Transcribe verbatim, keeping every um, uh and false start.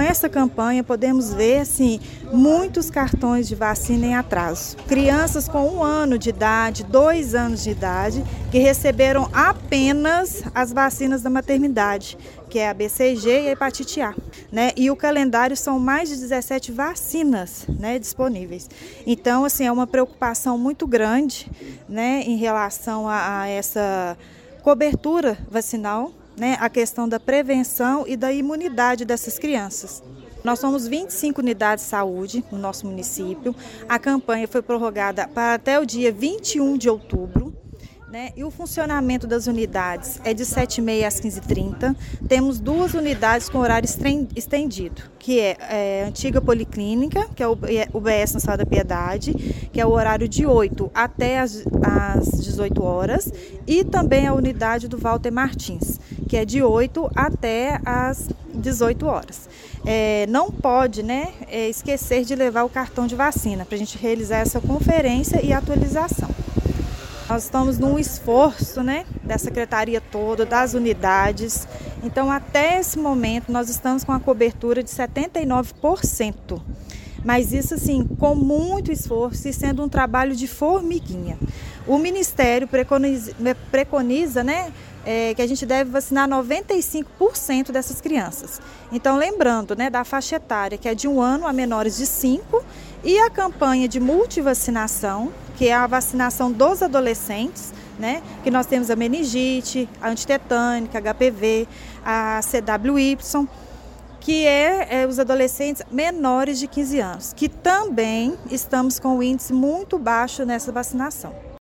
essa campanha podemos ver assim, muitos cartões de vacina em atraso. Crianças com um ano de idade, dois anos de idade, que receberam apenas as vacinas da maternidade, que é a B C G e a hepatite A, né? E o calendário são mais de dezessete vacinas, né, disponíveis. Então, assim, é uma preocupação muito grande, né, em relação a, a essa cobertura vacinal, né, a questão da prevenção e da imunidade dessas crianças. Nós somos vinte e cinco unidades de saúde no nosso município. A campanha foi prorrogada para até o dia vinte e um de outubro. Né? E o funcionamento das unidades é de sete e meia às quinze e trinta. Temos duas unidades com horário estendido, que é, é a antiga Policlínica, que é o U B S na Sala da Piedade, que é o horário de oito até as, as dezoito horas, e também a unidade do Walter Martins, que é de oito até as dezoito horas. É, não pode, né, é, esquecer de levar o cartão de vacina para a gente realizar essa conferência e atualização. Nós estamos num esforço, né, da secretaria toda, das unidades. Então, até esse momento, nós estamos com a cobertura de setenta e nove por cento. Mas isso, assim, com muito esforço e sendo um trabalho de formiguinha. O Ministério preconiza, preconiza né, é, que a gente deve vacinar noventa e cinco por cento dessas crianças. Então, lembrando, né, da faixa etária, que é de um ano a menores de cinco, e a campanha de multivacinação, que é a vacinação dos adolescentes, né? Que nós temos a meningite, a antitetânica, H P V, a C W Y, que é, é os adolescentes menores de quinze anos, que também estamos com um índice muito baixo nessa vacinação.